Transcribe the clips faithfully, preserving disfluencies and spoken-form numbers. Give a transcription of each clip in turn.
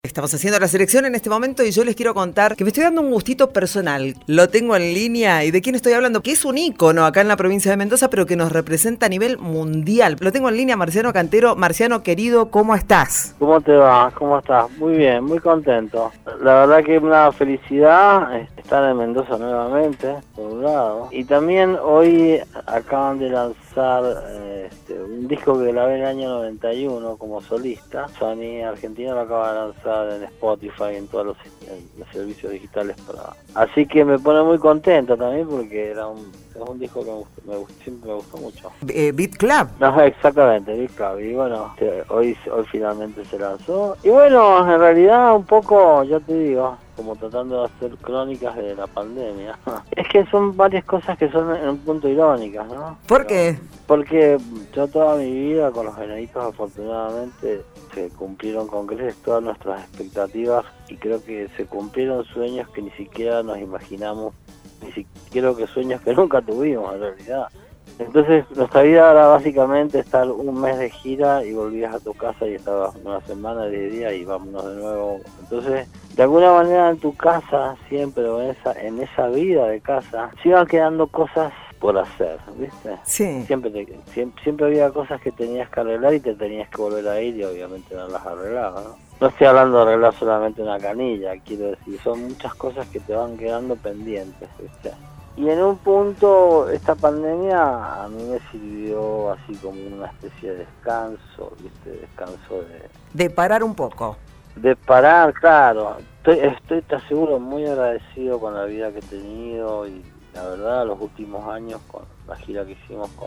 Estamos haciendo la selección en este momento y yo les quiero contar que me estoy dando un gustito personal. Lo tengo en línea. ¿Y de quién estoy hablando? Que es un ícono acá en la provincia de Mendoza, pero que nos representa a nivel mundial. Lo tengo en línea, Marciano Cantero. Marciano, querido, ¿cómo estás? ¿Cómo te va? ¿Cómo estás? Muy bien, muy contento. La verdad que es una felicidad estar en Mendoza nuevamente, por un lado. Y también hoy acaban de lanzar este, un disco que grabé en el año noventa y uno como solista. Sony Argentina lo acaba de lanzar en Spotify, en todos los, en los servicios digitales. para Así que me pone muy contento también porque era un, es un disco que me gustó, me gustó, siempre me gustó mucho. Eh, Beat Club. No, exactamente, Beat Club. Y bueno, hoy, hoy finalmente se lanzó. Y bueno, en realidad un poco, ya te digo, como tratando de hacer crónicas de la pandemia. Es que son varias cosas que son en un punto irónicas, ¿no? ¿Por qué? Porque yo toda mi vida con los Enanitos afortunadamente se cumplieron con creces todas nuestras expectativas y creo que se cumplieron sueños que ni siquiera nos imaginamos, ni siquiera que sueños que nunca tuvimos en realidad. Entonces nuestra vida era básicamente estar un mes de gira y volvías a tu casa y estabas una semana, diez días y vámonos de nuevo. Entonces, de alguna manera en tu casa, siempre, o en esa, en esa vida de casa, se iban quedando cosas por hacer, ¿viste? Sí. Siempre, te, siempre, siempre había cosas que tenías que arreglar y te tenías que volver a ir y obviamente no las arreglabas, ¿no? No estoy hablando de arreglar solamente una canilla, quiero decir, son muchas cosas que te van quedando pendientes, ¿viste? Y en un punto esta pandemia a mí me sirvió así como una especie de descanso, ¿viste? Descanso de... De parar un poco. De parar, claro. Estoy, estoy, te aseguro, muy agradecido con la vida que he tenido y la verdad los últimos años con la gira que hicimos con...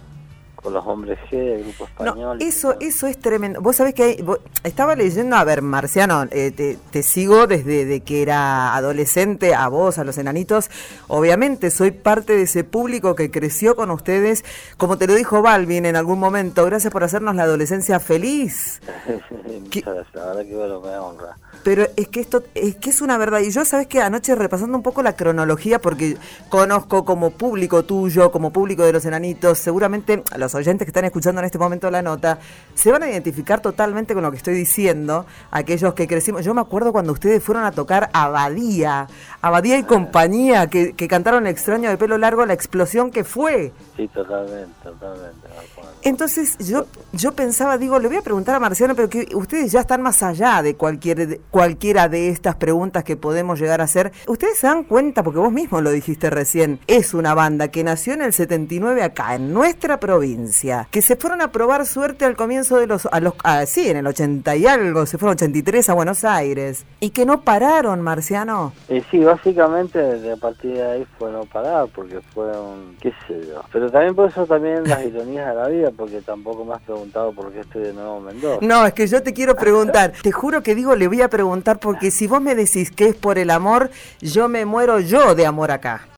con los Hombres G del Grupo Español. No, eso, eso es tremendo. Vos sabés que hay, vos, estaba leyendo, a ver, Marciano, eh, te, te sigo desde de que era adolescente, a vos, a los Enanitos. Obviamente, soy parte de ese público que creció con ustedes. Como te lo dijo Balvin en algún momento, gracias por hacernos la adolescencia feliz. Muchas gracias, la verdad que bueno, me honra. Pero es que esto es que es una verdad. Y yo, sabes que anoche repasando un poco la cronología, porque conozco como público tuyo, como público de los Enanitos, seguramente los oyentes que están escuchando en este momento la nota se van a identificar totalmente con lo que estoy diciendo. Aquellos que crecimos, yo me acuerdo cuando ustedes fueron a tocar a Badía, a Badía y compañía, que, que cantaron El extraño de pelo largo, la explosión que fue. Sí, totalmente, totalmente. Entonces yo yo pensaba, digo, le voy a preguntar a Marciano, pero que ustedes ya están más allá de cualquier de, cualquiera de estas preguntas que podemos llegar a hacer. Ustedes se dan cuenta, porque vos mismo lo dijiste recién, es una banda que nació en el setenta y nueve acá, en nuestra provincia, que se fueron a probar suerte al comienzo de los, a los a, sí, en el ochenta y algo, se fueron ochenta y tres a Buenos Aires, y que no pararon, Marciano. Eh, sí, básicamente de a partir de ahí fue no parar, porque fue un, qué sé yo, pero también por eso también las ironías de la vida, porque tampoco me has preguntado por qué estoy de nuevo en Mendoza. No, es que yo te quiero preguntar, te juro que digo, le voy a preguntar, porque si vos me decís que es por el amor, yo me muero yo de amor acá.